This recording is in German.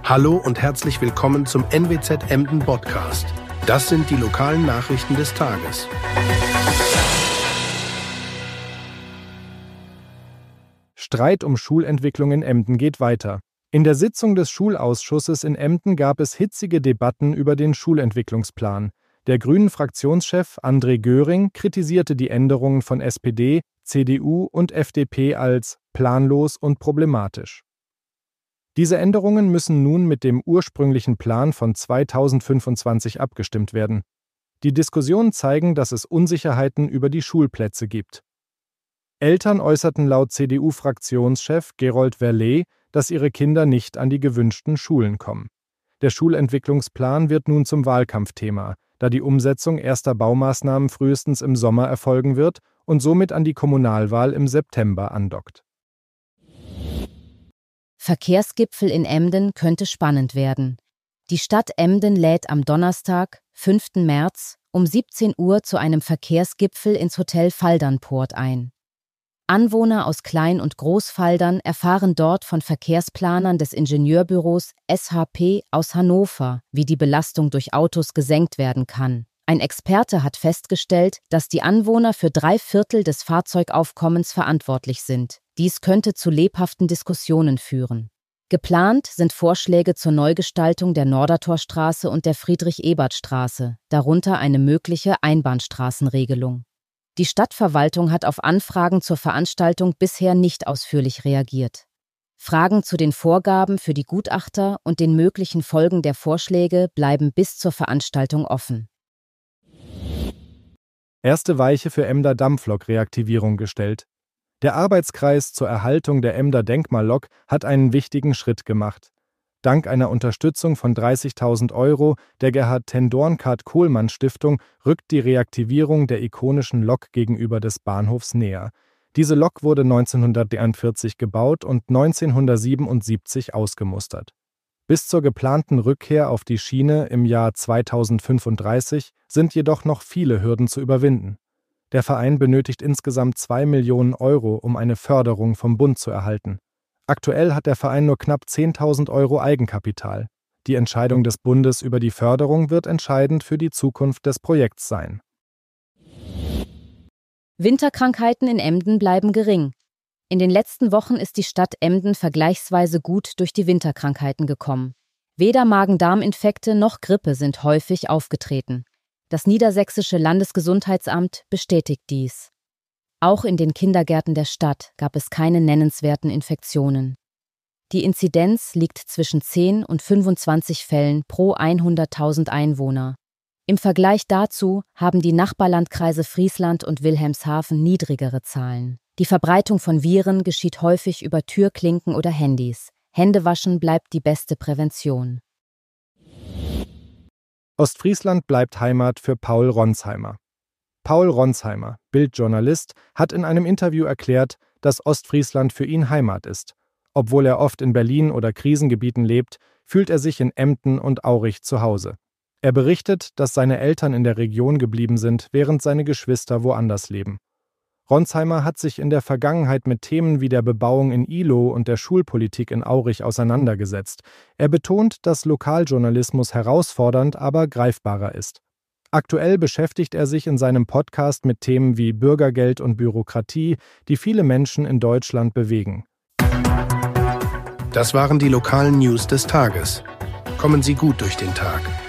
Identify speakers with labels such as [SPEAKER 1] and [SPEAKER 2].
[SPEAKER 1] Hallo und herzlich willkommen zum NWZ Emden Podcast. Das sind die lokalen Nachrichten des Tages.
[SPEAKER 2] Streit um Schulentwicklung in Emden geht weiter. In der Sitzung des Schulausschusses in Emden gab es hitzige Debatten über den Schulentwicklungsplan. Der Grünen-Fraktionschef André Göring kritisierte die Änderungen von SPD, CDU und FDP als planlos und problematisch. Diese Änderungen müssen nun mit dem ursprünglichen Plan von 2025 abgestimmt werden. Die Diskussionen zeigen, dass es Unsicherheiten über die Schulplätze gibt. Eltern äußerten laut CDU-Fraktionschef Gerold Verlet, dass ihre Kinder nicht an die gewünschten Schulen kommen. Der Schulentwicklungsplan wird nun zum Wahlkampfthema, da die Umsetzung erster Baumaßnahmen frühestens im Sommer erfolgen wird und somit an die Kommunalwahl im September andockt.
[SPEAKER 3] Verkehrsgipfel in Emden könnte spannend werden. Die Stadt Emden lädt am Donnerstag, 5. März, um 17 Uhr zu einem Verkehrsgipfel ins Hotel Faldernpoort ein. Anwohner aus Klein- und Großfaldern erfahren dort von Verkehrsplanern des Ingenieurbüros SHP aus Hannover, wie die Belastung durch Autos gesenkt werden kann. Ein Experte hat festgestellt, dass die Anwohner für 3/4 des Fahrzeugaufkommens verantwortlich sind. Dies könnte zu lebhaften Diskussionen führen. Geplant sind Vorschläge zur Neugestaltung der Nordertorstraße und der Friedrich-Ebert-Straße, darunter eine mögliche Einbahnstraßenregelung. Die Stadtverwaltung hat auf Anfragen zur Veranstaltung bisher nicht ausführlich reagiert. Fragen zu den Vorgaben für die Gutachter und den möglichen Folgen der Vorschläge bleiben bis zur Veranstaltung offen.
[SPEAKER 2] Erste Weiche für Emder Dampflok-Reaktivierung gestellt. Der Arbeitskreis zur Erhaltung der Emder Denkmallok hat einen wichtigen Schritt gemacht. Dank einer Unterstützung von 30.000 € der Gerhard-Ten-Doornkaart-Kohlmann-Stiftung rückt die Reaktivierung der ikonischen Lok gegenüber des Bahnhofs näher. Diese Lok wurde 1943 gebaut und 1977 ausgemustert. Bis zur geplanten Rückkehr auf die Schiene im Jahr 2035 sind jedoch noch viele Hürden zu überwinden. Der Verein benötigt insgesamt 2 Millionen €, um eine Förderung vom Bund zu erhalten. Aktuell hat der Verein nur knapp 10.000 € Eigenkapital. Die Entscheidung des Bundes über die Förderung wird entscheidend für die Zukunft des Projekts sein.
[SPEAKER 3] Winterkrankheiten in Emden bleiben gering. In den letzten Wochen ist die Stadt Emden vergleichsweise gut durch die Winterkrankheiten gekommen. Weder Magen-Darm-Infekte noch Grippe sind häufig aufgetreten. Das Niedersächsische Landesgesundheitsamt bestätigt dies. Auch in den Kindergärten der Stadt gab es keine nennenswerten Infektionen. Die Inzidenz liegt zwischen 10 und 25 Fällen pro 100.000 Einwohner. Im Vergleich dazu haben die Nachbarlandkreise Friesland und Wilhelmshaven niedrigere Zahlen. Die Verbreitung von Viren geschieht häufig über Türklinken oder Handys. Händewaschen bleibt die beste Prävention.
[SPEAKER 2] Ostfriesland bleibt Heimat für Paul Ronsheimer. Paul Ronsheimer, Bildjournalist, hat in einem Interview erklärt, dass Ostfriesland für ihn Heimat ist. Obwohl er oft in Berlin oder Krisengebieten lebt, fühlt er sich in Emden und Aurich zu Hause. Er berichtet, dass seine Eltern in der Region geblieben sind, während seine Geschwister woanders leben. Ronsheimer hat sich in der Vergangenheit mit Themen wie der Bebauung in Ihlow und der Schulpolitik in Aurich auseinandergesetzt. Er betont, dass Lokaljournalismus herausfordernd, aber greifbarer ist. Aktuell beschäftigt er sich in seinem Podcast mit Themen wie Bürgergeld und Bürokratie, die viele Menschen in Deutschland bewegen.
[SPEAKER 1] Das waren die lokalen News des Tages. Kommen Sie gut durch den Tag.